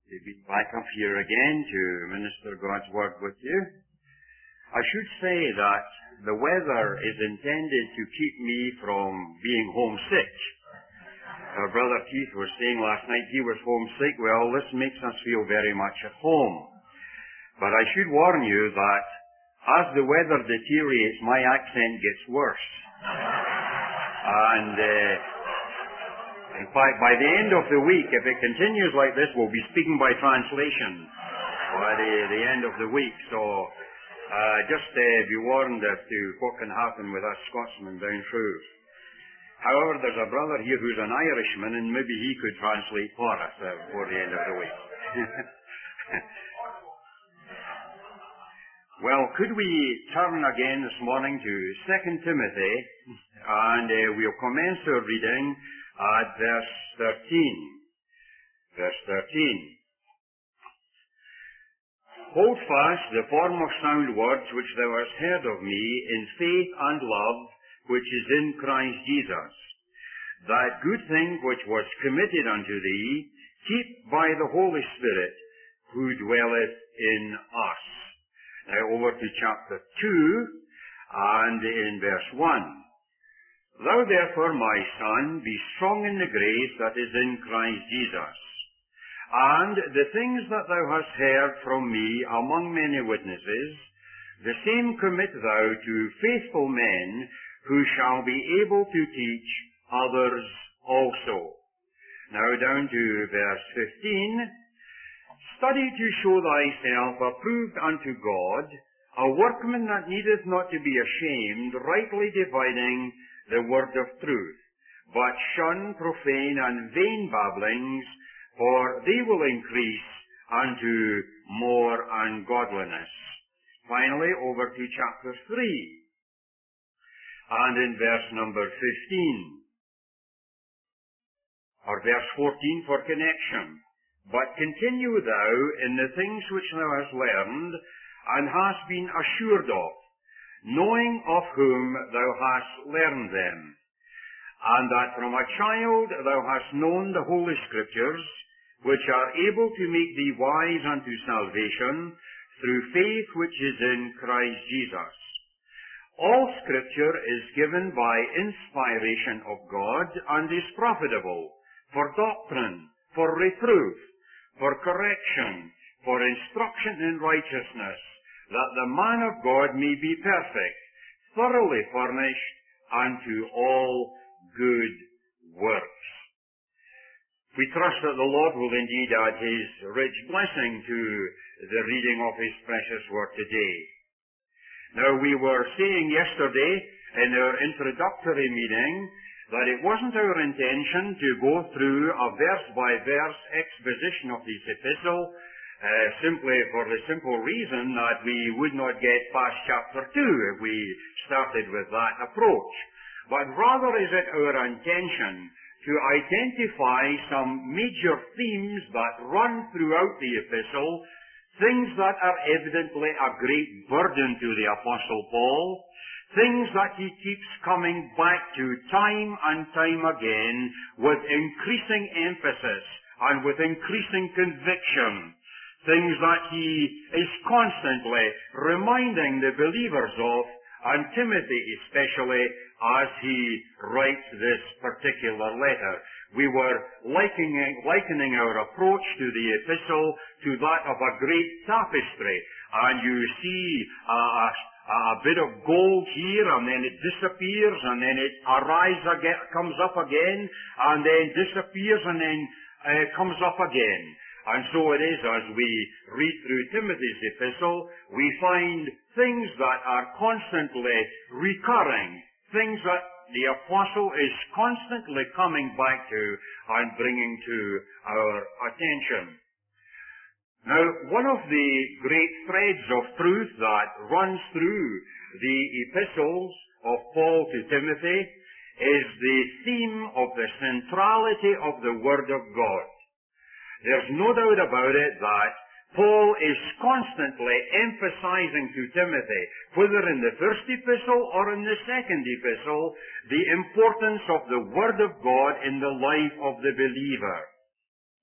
to be back up here again to minister God's Word with you. I should say that the weather is intended to keep me from being homesick. Our brother Keith was saying last night he was homesick. Well, this makes us feel very much at home. But I should warn you that as the weather deteriorates, my accent gets worse. And in fact, by the end of the week, if it continues like this, we'll be speaking by translation by the end of the week. So just be warned as to what can happen with us Scotsmen down through. However, there's a brother here who's an Irishman, and maybe he could translate for us before the end of the week. Well, could we turn again this morning to 2 Timothy, and we'll commence our reading at verse 13. Verse 13. Hold fast the former sound words which thou hast heard of me in faith and love which is in Christ Jesus. That good thing which was committed unto thee, keep by the Holy Spirit who dwelleth in us. Now over to chapter 2 and in verse 1. Thou therefore, my son, be strong in the grace that is in Christ Jesus. And the things that thou hast heard from me among many witnesses, the same commit thou to faithful men who shall be able to teach others also. Now down to verse 15. Study to show thyself approved unto God, a workman that needeth not to be ashamed, rightly dividing the word of truth. But shun profane and vain babblings, for they will increase unto more ungodliness. Finally, over to chapter 3. And in verse number 15, or verse 14 for connection. But continue thou in the things which thou hast learned, and hast been assured of, knowing of whom thou hast learned them, and that from a child thou hast known the Holy Scriptures, which are able to make thee wise unto salvation, through faith which is in Christ Jesus. All Scripture is given by inspiration of God, and is profitable for doctrine, for reproof, for correction, for instruction in righteousness, that the man of God may be perfect, thoroughly furnished unto all good works. We trust that the Lord will indeed add His rich blessing to the reading of His precious word today. Now, we were saying yesterday in our introductory meeting that it wasn't our intention to go through a verse-by-verse exposition of this epistle, simply for the simple reason that we would not get past chapter 2 if we started with that approach. But rather is it our intention to identify some major themes that run throughout the epistle, things that are evidently a great burden to the Apostle Paul, things that he keeps coming back to time and time again with increasing emphasis and with increasing conviction, things that he is constantly reminding the believers of, and Timothy especially, as he writes this particular letter. We were likening our approach to the epistle to that of a great tapestry, and you see a bit of gold here, and then it disappears, and then it comes up again, and then disappears, and then comes up again. And so it is as we read through Timothy's epistle, we find things that are constantly recurring, things that the apostle is constantly coming back to and bringing to our attention. Now, one of the great threads of truth that runs through the epistles of Paul to Timothy is the theme of the centrality of the Word of God. There's no doubt about it that Paul is constantly emphasizing to Timothy, whether in the first epistle or in the second epistle, the importance of the Word of God in the life of the believer.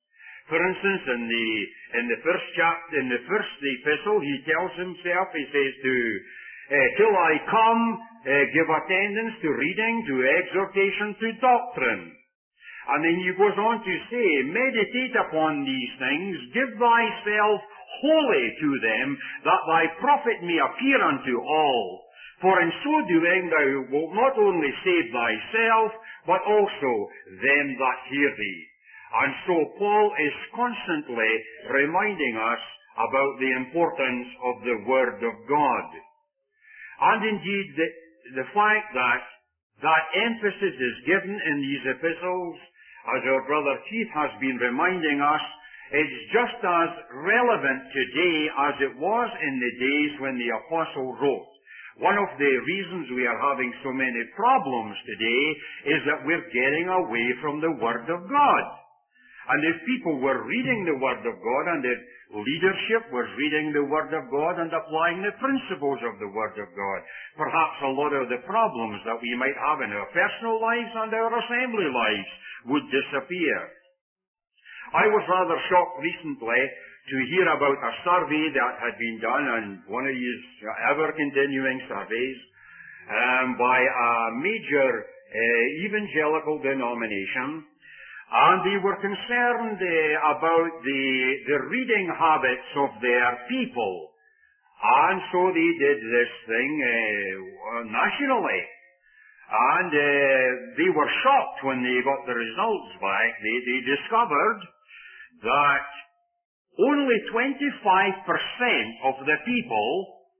For instance, in the first chapter, in the first epistle, he tells himself, he says till I come, give attendance to reading, to exhortation, to doctrine. And then he goes on to say, meditate upon these things, give thyself wholly to them, that thy profit may appear unto all. For in so doing thou wilt not only save thyself, but also them that hear thee. And so Paul is constantly reminding us about the importance of the Word of God. And indeed, the fact that emphasis is given in these epistles, as our brother Keith has been reminding us, is just as relevant today as it was in the days when the apostle wrote. One of the reasons we are having so many problems today is that we're getting away from the Word of God. And if people were reading the Word of God, and if leadership was reading the Word of God and applying the principles of the Word of God, perhaps a lot of the problems that we might have in our personal lives and our assembly lives would disappear. I was rather shocked recently to hear about a survey that had been done, and one of these ever-continuing surveys, by a major evangelical denomination, and they were concerned about the reading habits of their people. And so they did this thing nationally. And they were shocked when they got the results back. They discovered that only 25% of the people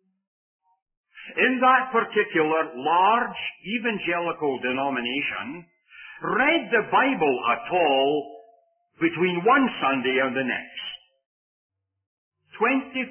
in that particular large evangelical denomination read the Bible at all between one Sunday and the next. 25%.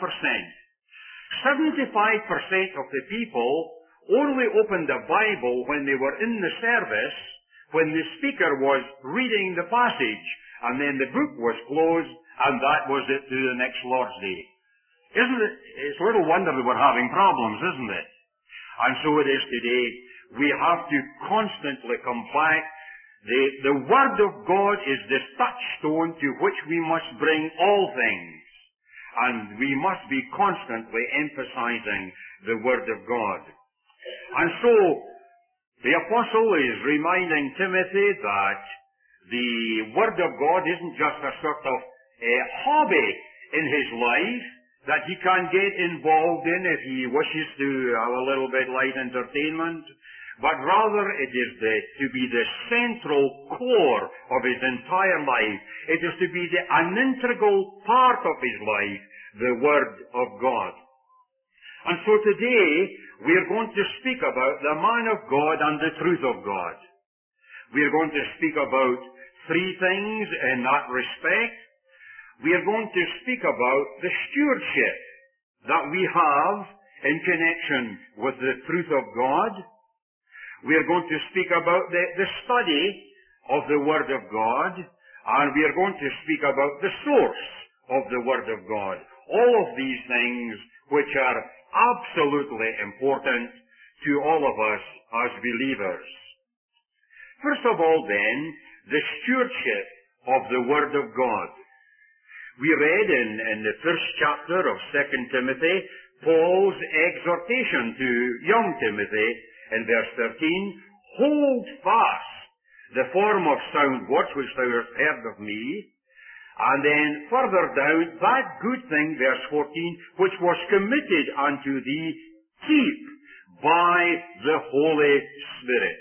75% of the people only opened the Bible when they were in the service, when the speaker was reading the passage, and then the book was closed, and that was it to the next Lord's Day. Isn't it? It's little wonder that we're having problems, isn't it? And so it is today. We have to constantly come back. The Word of God is the touchstone to which we must bring all things. And we must be constantly emphasizing the Word of God. And so, the Apostle is reminding Timothy that the Word of God isn't just a sort of a hobby in his life that he can get involved in if he wishes to have a little bit light entertainment, but rather it is to be the central core of his entire life. It is to be an integral part of his life, the Word of God. And so today, we are going to speak about the man of God and the truth of God. We are going to speak about three things in that respect. We are going to speak about the stewardship that we have in connection with the truth of God. We are going to speak about the study of the Word of God, and we are going to speak about the source of the Word of God. All of these things which are absolutely important to all of us as believers. First of all then, the stewardship of the Word of God. We read in the first chapter of 2 Timothy, Paul's exhortation to young Timothy in verse 13, hold fast the form of sound words which thou hast heard of me, and then further down, that good thing, verse 14, which was committed unto thee, keep by the Holy Spirit.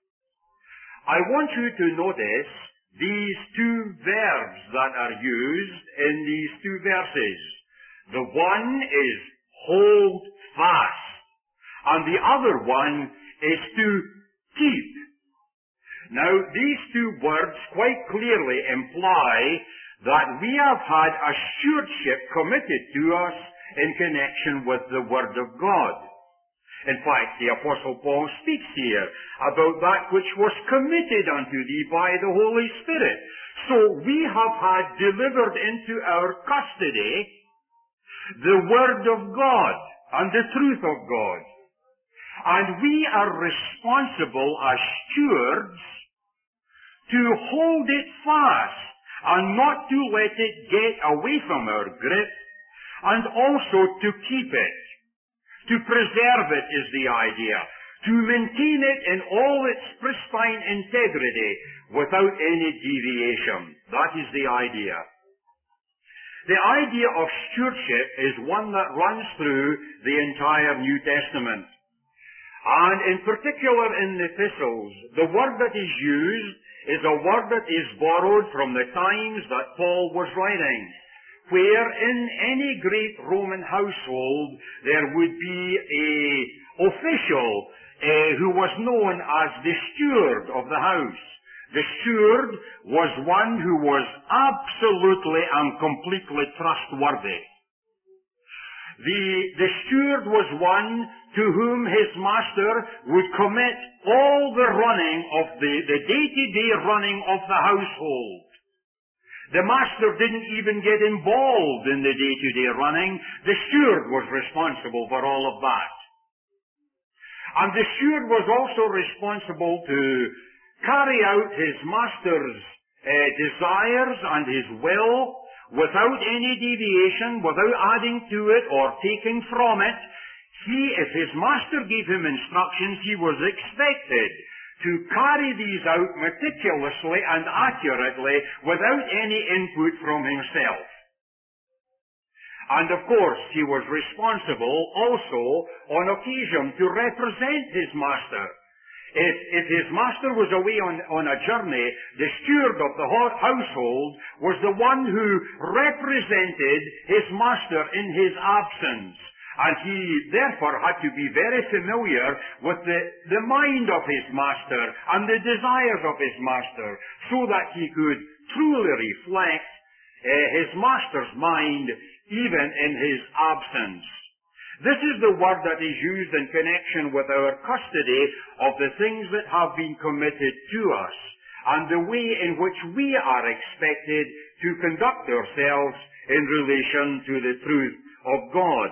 I want you to notice these two verbs that are used in these two verses. The one is hold fast, and the other one is to keep. Now, these two words quite clearly imply that we have had a stewardship committed to us in connection with the Word of God. In fact, the Apostle Paul speaks here about that which was committed unto thee by the Holy Spirit. So we have had delivered into our custody the Word of God and the truth of God. And we are responsible as stewards to hold it fast and not to let it get away from our grip, and also to keep it. To preserve it is the idea. To maintain it in all its pristine integrity without any deviation. That is the idea. The idea of stewardship is one that runs through the entire New Testament. And in particular in the epistles, the word that is used is a word that is borrowed from the times that Paul was writing, where in any great Roman household there would be an official who was known as the steward of the house. The steward was one who was absolutely and completely trustworthy. The steward was one to whom his master would commit all the running of the day-to-day running of the household. The master didn't even get involved in the day-to-day running. The steward was responsible for all of that. And the steward was also responsible to carry out his master's desires and his will without any deviation, without adding to it or taking from it. If his master gave him instructions, he was expected to carry these out meticulously and accurately without any input from himself. And of course, he was responsible also on occasion to represent his master. If his master was away on a journey, the steward of the household was the one who represented his master in his absence. And he therefore had to be very familiar with the mind of his master and the desires of his master, so that he could truly reflect his master's mind even in his absence. This is the word that is used in connection with our custody of the things that have been committed to us, and the way in which we are expected to conduct ourselves in relation to the truth of God.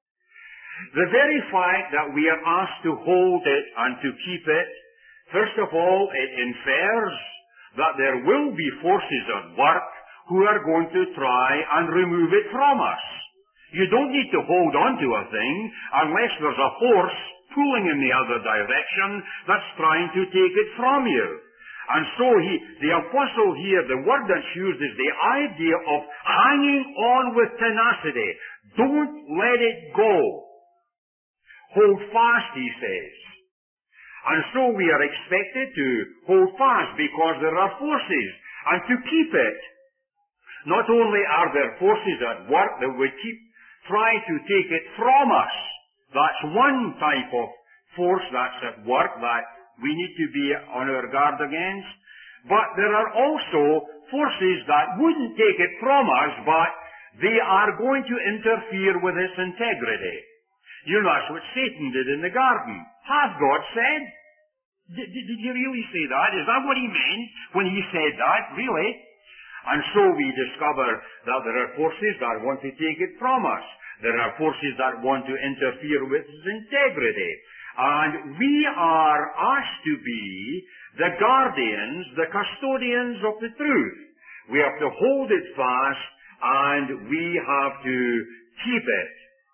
The very fact that we are asked to hold it and to keep it, first of all, it infers that there will be forces at work who are going to try and remove it from us. You don't need to hold on to a thing unless there's a force pulling in the other direction that's trying to take it from you. And so the apostle here, the word that's used is the idea of hanging on with tenacity. Don't let it go. Hold fast, he says. And so we are expected to hold fast because there are forces, and to keep it. Not only are there forces at work that would try to take it from us. That's one type of force that's at work that we need to be on our guard against. But there are also forces that wouldn't take it from us, but they are going to interfere with its integrity. You know, that's what Satan did in the garden. Hath God said? Did you really say that? Is that what he meant when he said that? Really? And so we discover that there are forces that want to take it from us. There are forces that want to interfere with its integrity. And we are asked to be the guardians, the custodians of the truth. We have to hold it fast, and we have to keep it.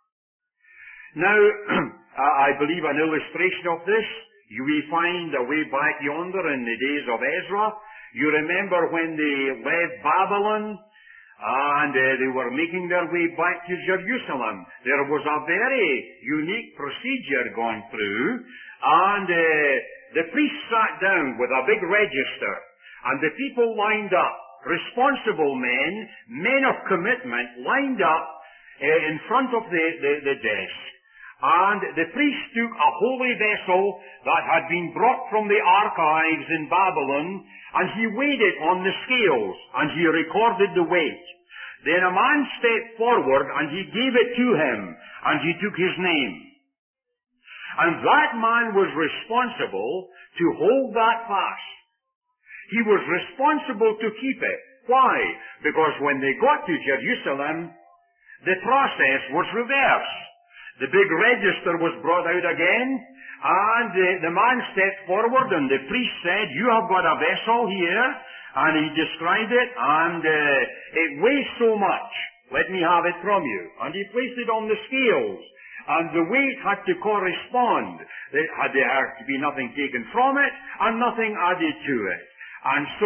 Now, I believe an illustration of this we find away back yonder in the days of Ezra. You remember when they left Babylon and they were making their way back to Jerusalem. There was a very unique procedure going through, and the priest sat down with a big register, and the people lined up, responsible men of commitment, lined up in front of the desk. And the priest took a holy vessel that had been brought from the archives in Babylon, and he weighed it on the scales, and he recorded the weight. Then a man stepped forward, and he gave it to him, and he took his name. And that man was responsible to hold that fast. He was responsible to keep it. Why? Because when they got to Jerusalem, the process was reversed. The big register was brought out again, and the man stepped forward, and the priest said, "You have got a vessel here, And he described it, and it weighs so much. Let me have it from you. And he placed it on the scales. And the weight had to correspond. There had to be nothing taken from it, and nothing added to it. And so,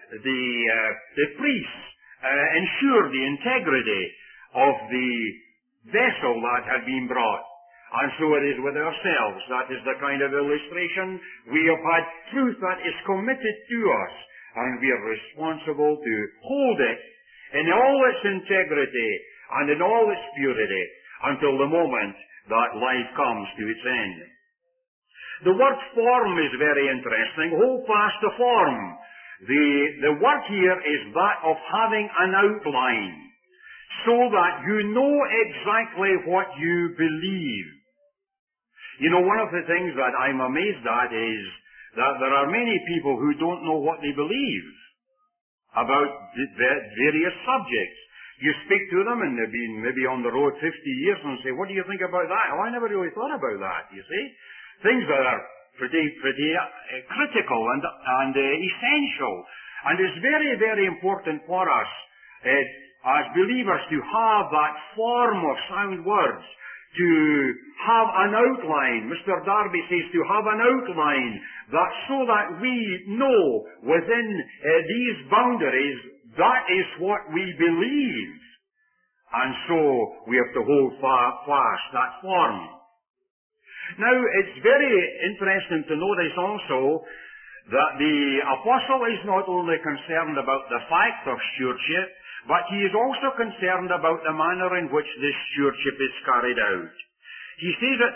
the priests ensured the integrity of the vessel that had been brought. And so it is with ourselves. That is the kind of illustration. We have had truth that is committed to us, and we are responsible to hold it in all its integrity and in all its purity until the moment that life comes to its end. The word form is very interesting. Hold fast the form. The word here is that of having an outline, so that you know exactly what you believe. You know, one of the things that I'm amazed at is that there are many people who don't know what they believe about various subjects. You speak to them and they've been maybe on the road 50 years and say, what do you think about that? Oh, I never really thought about that, you see. Things that are pretty critical and essential. And it's very, very important for us as believers to have that form of sound words, to have an outline. Mr. Darby says to have an outline, that so that we know within these boundaries that is what we believe. And so we have to hold fast that form. Now, it's very interesting to notice also that the apostle is not only concerned about the fact of stewardship, but he is also concerned about the manner in which this stewardship is carried out. He says at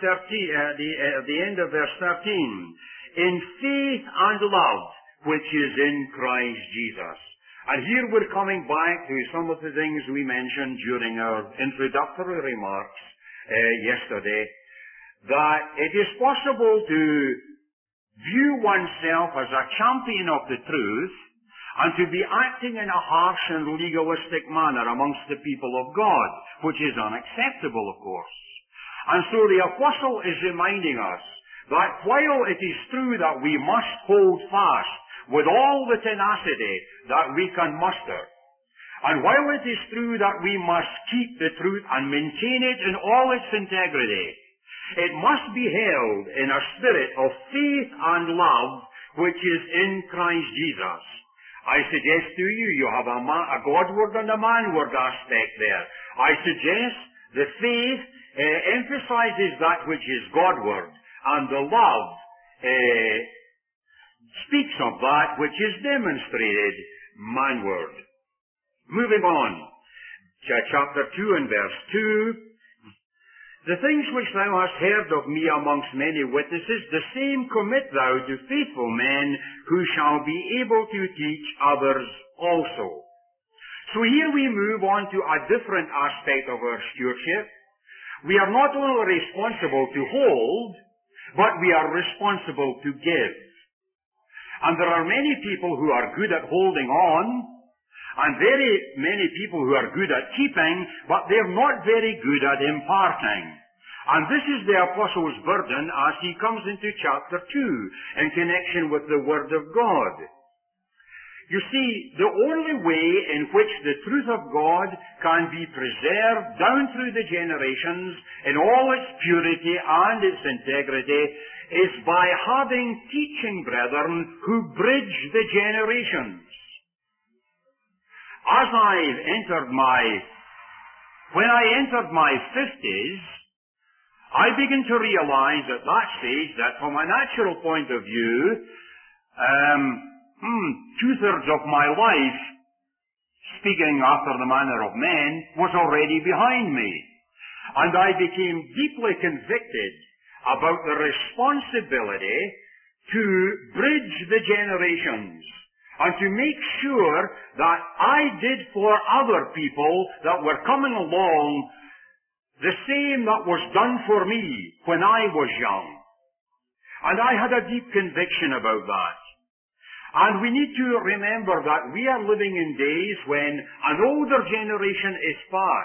the end of verse 13, in faith and love, which is in Christ Jesus. And here we're coming back to some of the things we mentioned during our introductory remarks yesterday, that it is possible to view oneself as a champion of the truth and to be acting in a harsh and legalistic manner amongst the people of God, which is unacceptable, of course. And so the apostle is reminding us that while it is true that we must hold fast with all the tenacity that we can muster, and while it is true that we must keep the truth and maintain it in all its integrity, it must be held in a spirit of faith and love, which is in Christ Jesus. I suggest to you, you have a Godward and a manward aspect there. I suggest the faith emphasizes that which is Godward, and the love speaks of that which is demonstrated manward. Moving on, chapter 2 and verse 2. The things which thou hast heard of me amongst many witnesses, the same commit thou to faithful men who shall be able to teach others also. So here we move on to a different aspect of our stewardship. We are not only responsible to hold, but we are responsible to give. And there are many people who are good at holding on, and very many people who are good at keeping, but they're not very good at imparting. And this is the apostle's burden as he comes into chapter 2 in connection with the Word of God. You see, the only way in which the truth of God can be preserved down through the generations in all its purity and its integrity is by having teaching brethren who bridge the generations. When I entered my 50s, I began to realize at that stage that from a natural point of view, 2/3 of my life, speaking after the manner of men, was already behind me. And I became deeply convicted about the responsibility to bridge the generations and to make sure that I did for other people that were coming along the same that was done for me when I was young. And I had a deep conviction about that. And we need to remember that we are living in days when an older generation is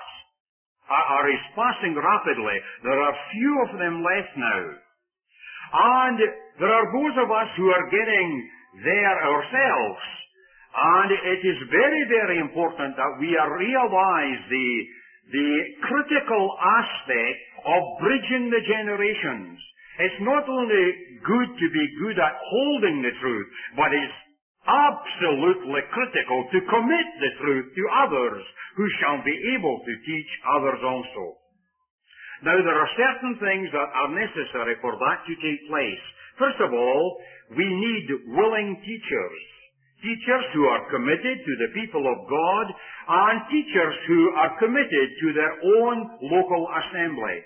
passing rapidly. There are few of them left now. And there are those of us who are getting there ourselves. And it is very, very important that we realize the critical aspect of bridging the generations. It's not only good to be good at holding the truth, but it's absolutely critical to commit the truth to others who shall be able to teach others also. Now, there are certain things that are necessary for that to take place. First of all, we need willing teachers. Teachers who are committed to the people of God, and teachers who are committed to their own local assembly.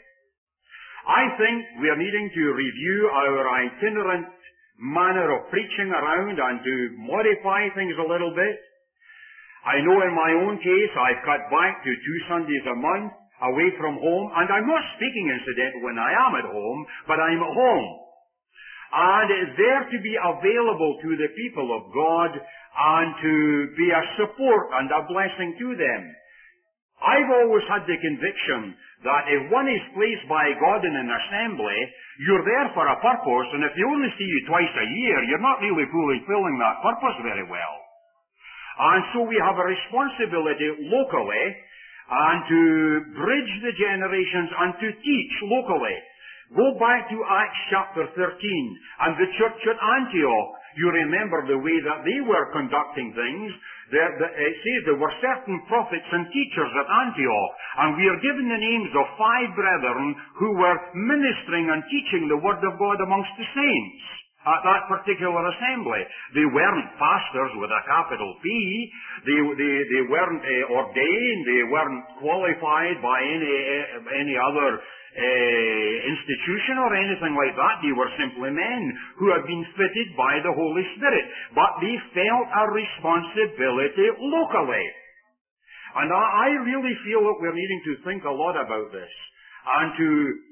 I think we are needing to review our itinerant manner of preaching around and to modify things a little bit. I know in my own case I've cut back to 2 Sundays a month away from home, and I'm not speaking incidentally when I am at home, but I'm at home. And it's there to be available to the people of God and to be a support and a blessing to them. I've always had the conviction that if one is placed by God in an assembly, you're there for a purpose, and if they only see you twice a year, you're not really fulfilling that purpose very well. And so we have a responsibility locally and to bridge the generations and to teach locally. Go back to Acts chapter 13 and the church at Antioch. You remember the way that they were conducting things. It says there were certain prophets and teachers at Antioch, and we are given the names of 5 brethren who were ministering and teaching the Word of God amongst the saints at that particular assembly. They weren't pastors with a capital P. They weren't ordained. They weren't qualified by any other institution or anything like that. They were simply men who had been fitted by the Holy Spirit, but they felt a responsibility locally. And I really feel that we're needing to think a lot about this and to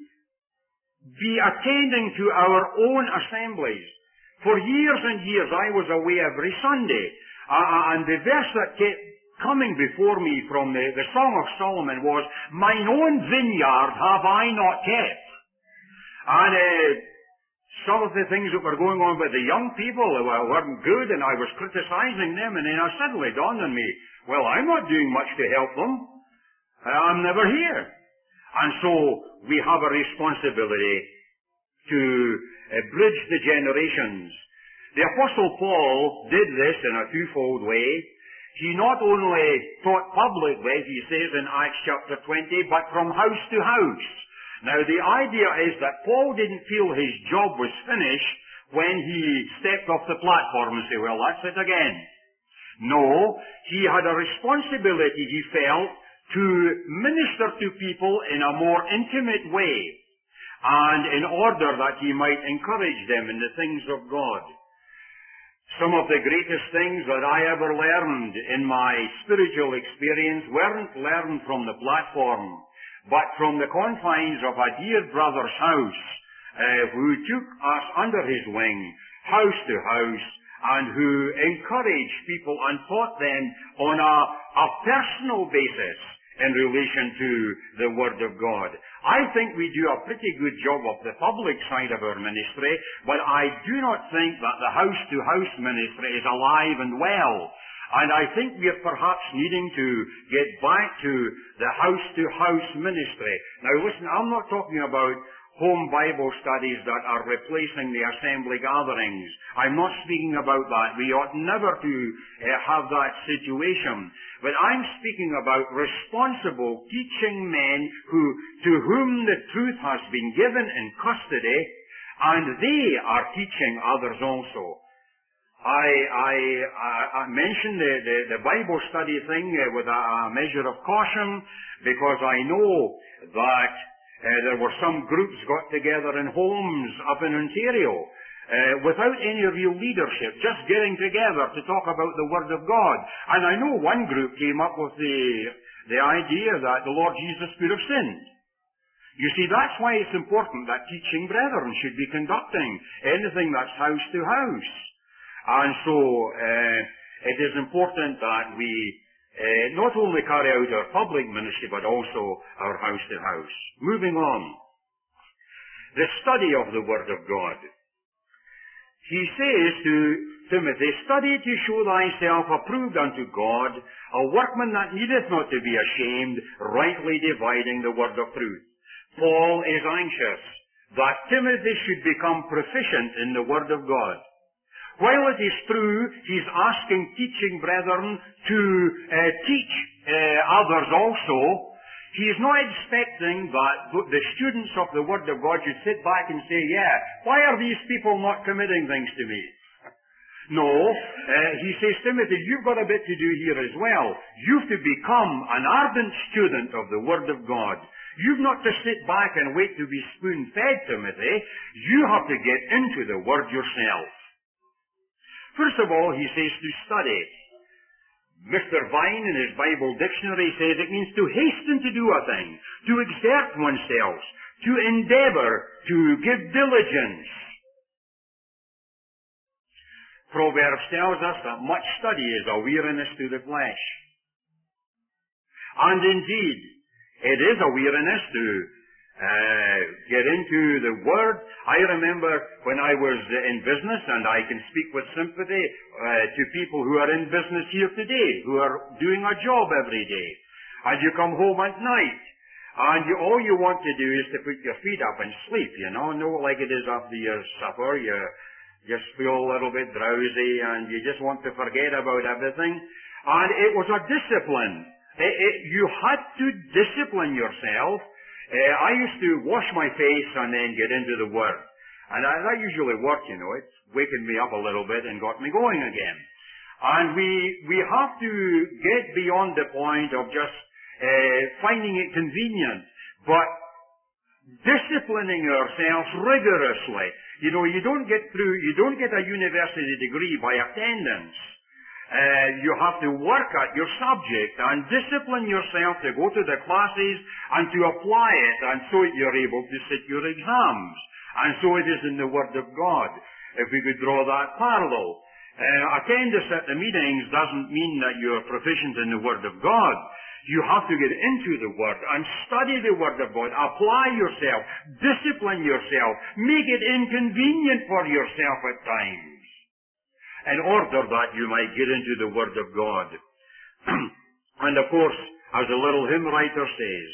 be attending to our own assemblies. For years and years I was away every Sunday, and the verse that kept coming before me from the Song of Solomon was, "Mine own vineyard have I not kept." And some of the things that were going on with the young people weren't good, and I was criticizing them, and then it suddenly dawned on me, well, I'm not doing much to help them. I'm never here. And so we have a responsibility to bridge the generations. The Apostle Paul did this in a twofold way. He not only taught publicly, he says in Acts chapter 20, but from house to house. Now the idea is that Paul didn't feel his job was finished when he stepped off the platform and said, well, that's it again. No, he had a responsibility, he felt, to minister to people in a more intimate way, and in order that he might encourage them in the things of God. Some of the greatest things that I ever learned in my spiritual experience weren't learned from the platform, but from the confines of a dear brother's house, who took us under his wing, house to house, and who encouraged people and taught them on a personal basis in relation to the Word of God. I think we do a pretty good job of the public side of our ministry, but I do not think that the house-to-house ministry is alive and well. And I think we are perhaps needing to get back to the house-to-house ministry. Now listen, I'm not talking about home Bible studies that are replacing the assembly gatherings. I'm not speaking about that. We ought never to have that situation. But I'm speaking about responsible teaching men to whom the truth has been given in custody, and they are teaching others also. I mentioned the Bible study thing with a measure of caution, because I know that there were some groups got together in homes up in Ontario without any real leadership, just getting together to talk about the Word of God. And I know one group came up with the idea that the Lord Jesus could have sinned. You see, that's why it's important that teaching brethren should be conducting anything that's house to house. And so it is important that we not only carry out our public ministry, but also our house to house. Moving on. The study of the Word of God. he says to Timothy, study to show thyself approved unto God, a workman that needeth not to be ashamed, rightly dividing the word of truth. Paul is anxious that Timothy should become proficient in the word of God. While it is true, he's asking teaching brethren to teach others also, he is not expecting that the students of the Word of God should sit back and say, yeah, why are these people not committing things to me? No, he says, Timothy, you've got a bit to do here as well. You've to become an ardent student of the Word of God. You've not to sit back and wait to be spoon-fed, Timothy. You have to get into the Word yourself. First of all, he says to study. Mr. Vine in his Bible dictionary says it means to hasten to do a thing, to exert oneself, to endeavor, to give diligence. Proverbs tells us that much study is a weariness to the flesh. And indeed, it is a weariness to get into the Word. I remember when I was in business, and I can speak with sympathy to people who are in business here today, who are doing a job every day. And you come home at night, and all you want to do is to put your feet up and sleep, no like it is after your supper. You just feel a little bit drowsy, and you just want to forget about everything. And it was a discipline. You had to discipline yourself. I used to wash my face and then get into the Word. And that usually worked, It's wakened me up a little bit and got me going again. And we have to get beyond the point of just finding it convenient, but disciplining ourselves rigorously. You don't get a university degree by attendance. You have to work at your subject and discipline yourself to go to the classes and to apply it, and so you're able to sit your exams. And so it is in the Word of God, if we could draw that parallel. Attendance at the meetings doesn't mean that you're proficient in the Word of God. You have to get into the Word and study the Word of God. Apply yourself. Discipline yourself. Make it inconvenient for yourself at times, in order that you might get into the Word of God. And of course, as a little hymn writer says,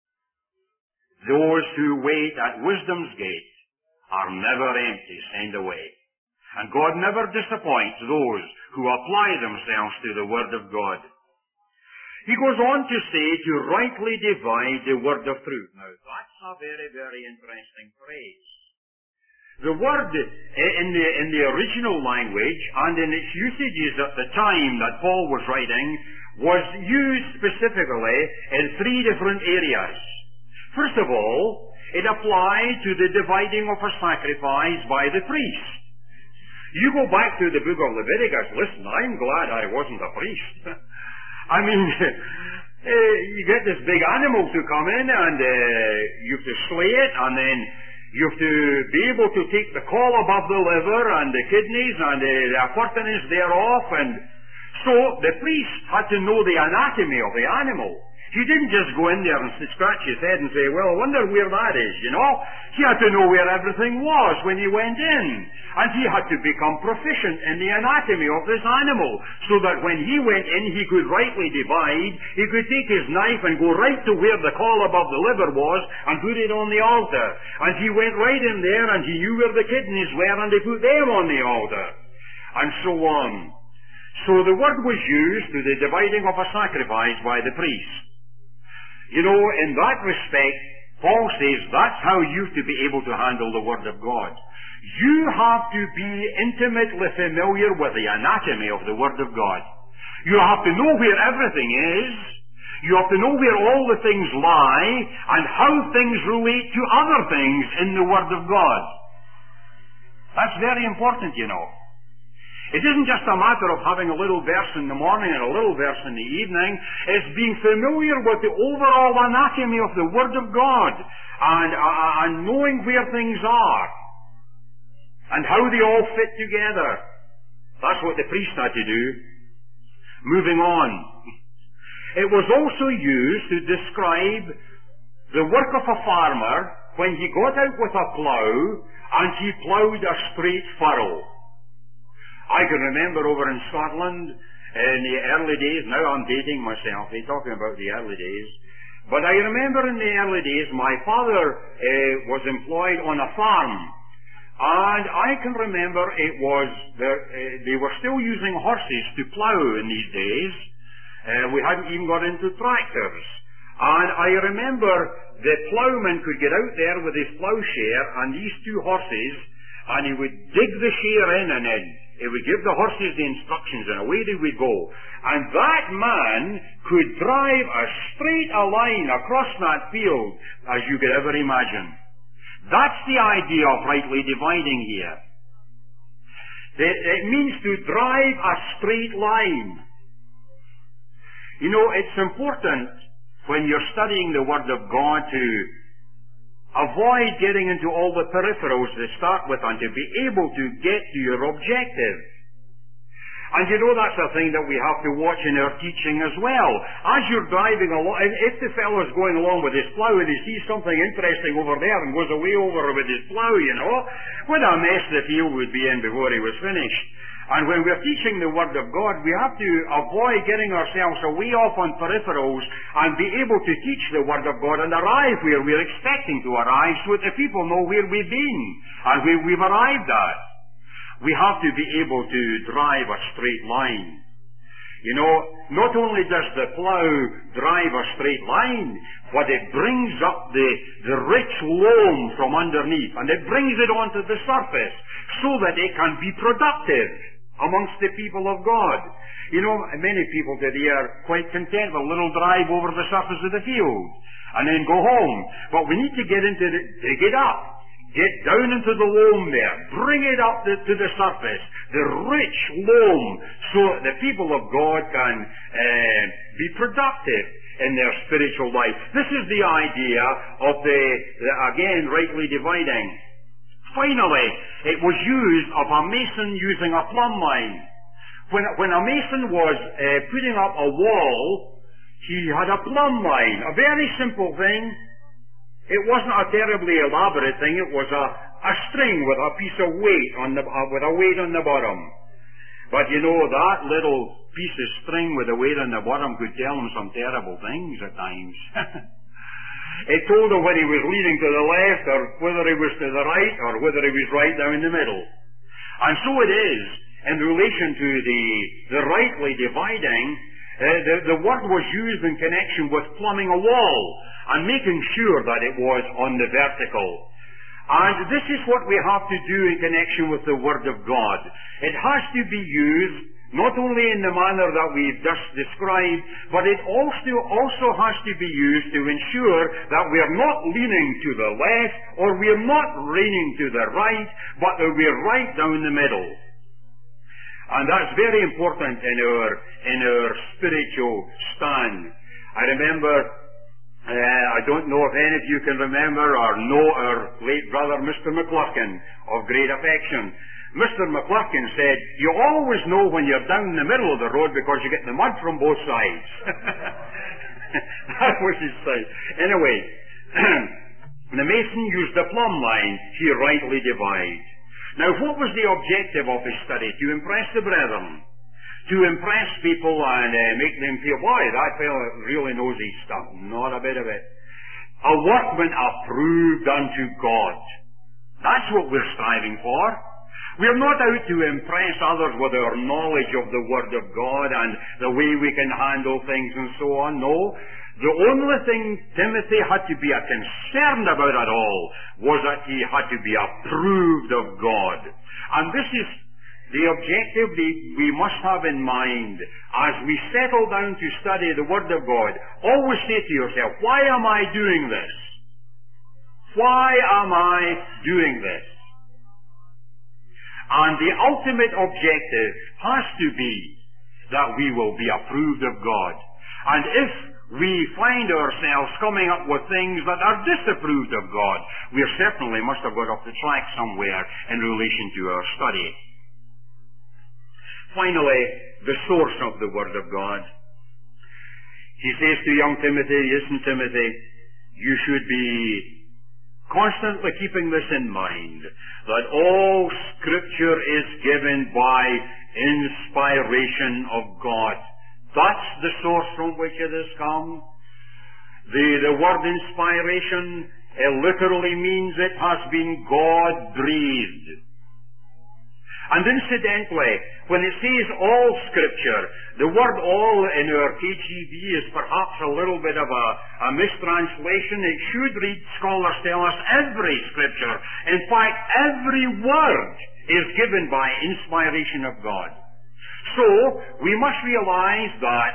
those who wait at wisdom's gate are never empty sent away. And God never disappoints those who apply themselves to the Word of God. He goes on to say to rightly divide the word of truth. Now that's a very, very interesting phrase. The word in the original language and in its usages at the time that Paul was writing was used specifically in three different areas. First of all, it applied to the dividing of a sacrifice by the priest. You go back to the book of Leviticus, listen, I'm glad I wasn't a priest. I mean, you get this big animal to come in and you have to slay it, and then you have to be able to take the caul above the liver and the kidneys and the appurtenance thereof, and so the priest had to know the anatomy of the animal. He didn't just go in there and scratch his head and say, well, I wonder where that is, He had to know where everything was when he went in. And he had to become proficient in the anatomy of this animal, so that when he went in, he could rightly divide. He could take his knife and go right to where the caul above the liver was and put it on the altar. And he went right in there and he knew where the kidneys were and he put them on the altar. And so on. So the word was used to the dividing of a sacrifice by the priest. In that respect, Paul says that's how you've to be able to handle the Word of God. You have to be intimately familiar with the anatomy of the Word of God. You have to know where everything is. You have to know where all the things lie and how things relate to other things in the Word of God. That's very important, It isn't just a matter of having a little verse in the morning and a little verse in the evening. It's being familiar with the overall anatomy of the Word of God and knowing where things are and how they all fit together. That's what the priest had to do. Moving on. It was also used to describe the work of a farmer when he got out with a plough and he ploughed a straight furrow. I can remember over in Scotland in the early days, now I'm dating myself, talking about the early days, but I remember in the early days my father was employed on a farm, and I can remember they were still using horses to plough in these days. We hadn't even got into tractors. And I remember the ploughman could get out there with his ploughshare and these two horses, and he would dig the share in and in. He would give the horses the instructions, and away they would go. And that man could drive as straight a line across that field as you could ever imagine. That's the idea of rightly dividing here. It means to drive a straight line. You know, it's important when you're studying the Word of God to avoid getting into all the peripherals to start with and to be able to get to your objective. And you know that's a thing that we have to watch in our teaching as well. As you're driving along, if the fellow's going along with his plough and he sees something interesting over there and goes away over with his plough, you know, what a mess the field would be in before he was finished. And when we're teaching the Word of God, we have to avoid getting ourselves away off on peripherals and be able to teach the Word of God and arrive where we're expecting to arrive so that the people know where we've been and where we've arrived at. We have to be able to drive a straight line. You know, not only does the plough drive a straight line, but it brings up the rich loam from underneath and it brings it onto the surface so that it can be productive amongst the people of God. You know, many people today are quite content with a little drive over the surface of the field and then go home. But we need to get into dig it up, get down into the loam there, bring it up to the surface, the rich loam, so that the people of God can be productive in their spiritual life. This is the idea of again, rightly dividing. Finally, it was used of a mason using a plumb line. When a mason was putting up a wall, he had a plumb line, a very simple thing. It wasn't a terribly elaborate thing. It was a string with a piece of weight with a weight on the bottom. But you know, that little piece of string with a weight on the bottom could tell him some terrible things at times. It told him when he was leaning to the left, or whether he was to the right, or whether he was right down the middle. And so it is in relation to the rightly dividing. The word was used in connection with plumbing a wall and making sure that it was on the vertical. And this is what we have to do in connection with the Word of God. It has to be used not only in the manner that we've just described, but it also has to be used to ensure that we're not leaning to the left or we're not leaning to the right, but that we're right down the middle. And that's very important in our spiritual stand. I remember, I don't know if any of you can remember or know our late brother Mr. McClurkin of great affection. Mr. McClurkin said, you always know when you're down in the middle of the road because you get the mud from both sides. That was his say. Anyway, the mason used the plumb line, he rightly divides. Now, what was the objective of his study? To impress the brethren. To impress people and make them feel, boy, that fellow really knows his stuff. Not a bit of it. A workman approved unto God. That's what we're striving for. We're not out to impress others with our knowledge of the Word of God and the way we can handle things and so on. No. The only thing Timothy had to be concerned about at all was that he had to be approved of God. And this is the objective we must have in mind as we settle down to study the Word of God. Always say to yourself, why am I doing this? Why am I doing this? And the ultimate objective has to be that we will be approved of God. And if we find ourselves coming up with things that are disapproved of God, we certainly must have got off the track somewhere in relation to our study. Finally, the source of the Word of God. He says to young Timothy, listen, Timothy, you should be constantly keeping this in mind, that all Scripture is given by inspiration of God. That's the source from which it has come. The word inspiration, it literally means it has been God-breathed. And incidentally, when it says all Scripture, the word all in our KJV is perhaps a little bit of a mistranslation. It should read, scholars tell us, every Scripture. In fact, every word is given by inspiration of God. So, we must realize that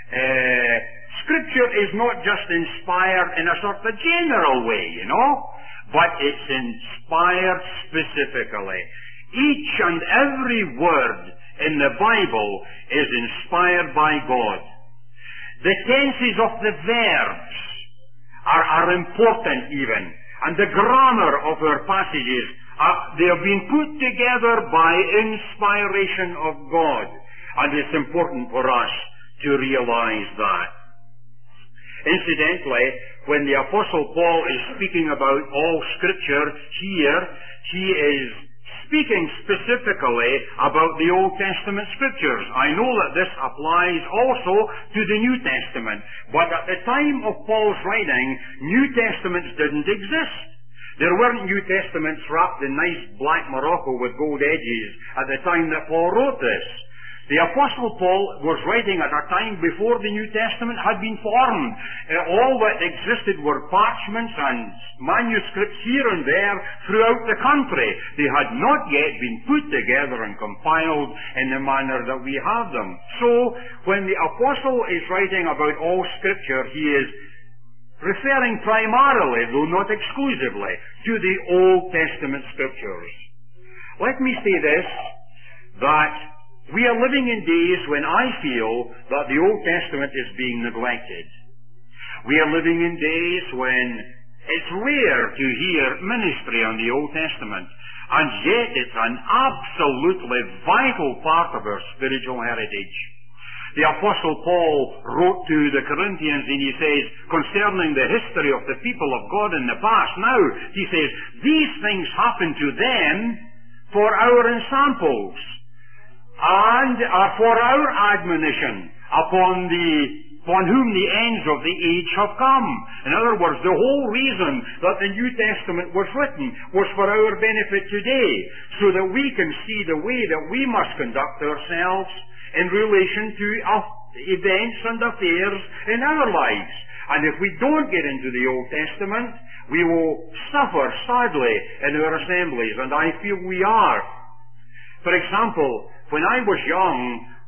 Scripture is not just inspired in a sort of general way, but it's inspired specifically. Each and every word in the Bible is inspired by God. The tenses of the verbs are important even, and the grammar of our passages, they have been put together by inspiration of God, and it's important for us to realize that. Incidentally, when the Apostle Paul is speaking about all Scripture here, he is speaking specifically about the Old Testament Scriptures. I know that this applies also to the New Testament, but at the time of Paul's writing, New Testaments didn't exist. There weren't New Testaments wrapped in nice black morocco with gold edges at the time that Paul wrote this. The Apostle Paul was writing at a time before the New Testament had been formed. All that existed were parchments and manuscripts here and there throughout the country. They had not yet been put together and compiled in the manner that we have them. So, when the Apostle is writing about all Scripture, he is referring primarily, though not exclusively, to the Old Testament Scriptures. Let me say this, that we are living in days when I feel that the Old Testament is being neglected. We are living in days when it's rare to hear ministry on the Old Testament, and yet it's an absolutely vital part of our spiritual heritage. The Apostle Paul wrote to the Corinthians and he says, concerning the history of the people of God in the past, now, he says, these things happened to them for our ensamples, and are for our admonition upon whom the ends of the age have come. In other words, the whole reason that the New Testament was written was for our benefit today, so that we can see the way that we must conduct ourselves in relation to events and affairs in our lives. And if we don't get into the Old Testament, we will suffer sadly in our assemblies, and I feel we are. For example, when I was young,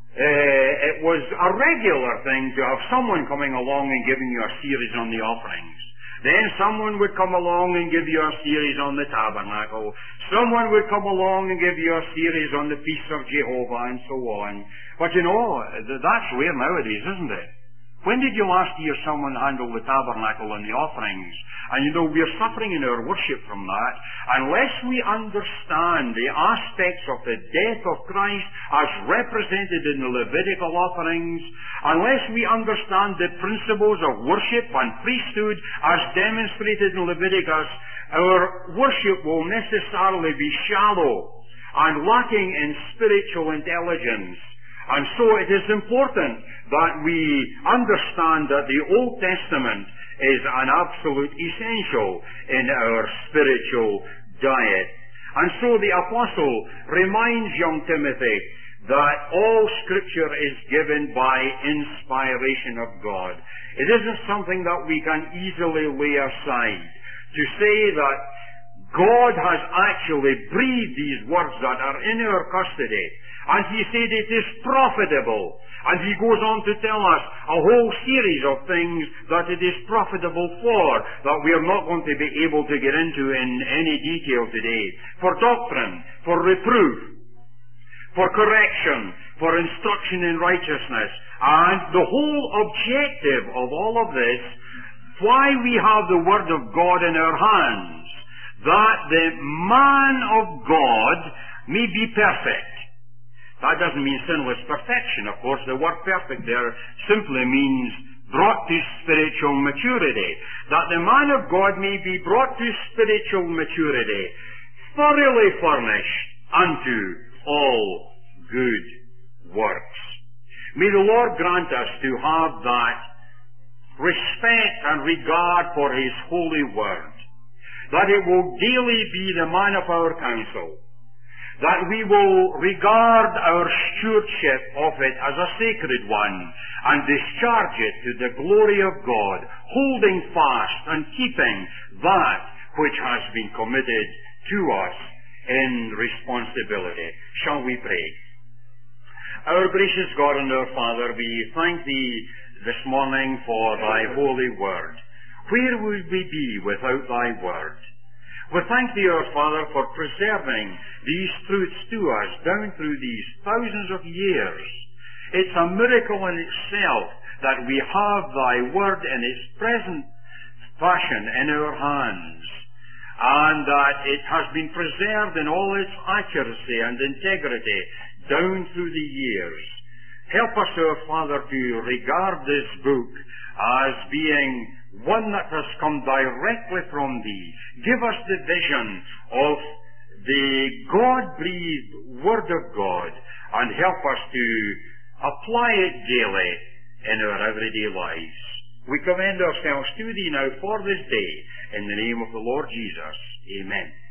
it was a regular thing to have someone coming along and giving you a series on the offerings. Then someone would come along and give you a series on the tabernacle. Someone would come along and give you a series on the feasts of Jehovah and so on. But that's rare nowadays, isn't it? When did you last hear someone handle the tabernacle and the offerings? And we're suffering in our worship from that. Unless we understand the aspects of the death of Christ as represented in the Levitical offerings, unless we understand the principles of worship and priesthood as demonstrated in Leviticus, our worship will necessarily be shallow and lacking in spiritual intelligence. And so it is important that we understand that the Old Testament is an absolute essential in our spiritual diet. And so the Apostle reminds young Timothy that all Scripture is given by inspiration of God. It isn't something that we can easily lay aside. To say that God has actually breathed these words that are in our custody, and he said it is profitable. And he goes on to tell us a whole series of things that it is profitable for, that we are not going to be able to get into in any detail today. For doctrine, for reproof, for correction, for instruction in righteousness. And the whole objective of all of this, why we have the Word of God in our hands, that the man of God may be perfect. That doesn't mean sinless perfection. Of course, the word perfect there simply means brought to spiritual maturity. That the man of God may be brought to spiritual maturity, thoroughly furnished unto all good works. May the Lord grant us to have that respect and regard for His holy word, that it will daily be the man of our counsel, that we will regard our stewardship of it as a sacred one and discharge it to the glory of God, holding fast and keeping that which has been committed to us in responsibility. Shall we pray? Our gracious God and our Father, we thank Thee this morning for Thy holy word. Where would we be without Thy word? We thank Thee, our Father, for preserving these truths to us down through these thousands of years. It's a miracle in itself that we have Thy word in its present fashion in our hands, and that it has been preserved in all its accuracy and integrity down through the years. Help us, our Father, to regard this book as being one that has come directly from Thee. Give us the vision of the God-breathed Word of God, and help us to apply it daily in our everyday lives. We commend ourselves to Thee now for this day, in the name of the Lord Jesus. Amen.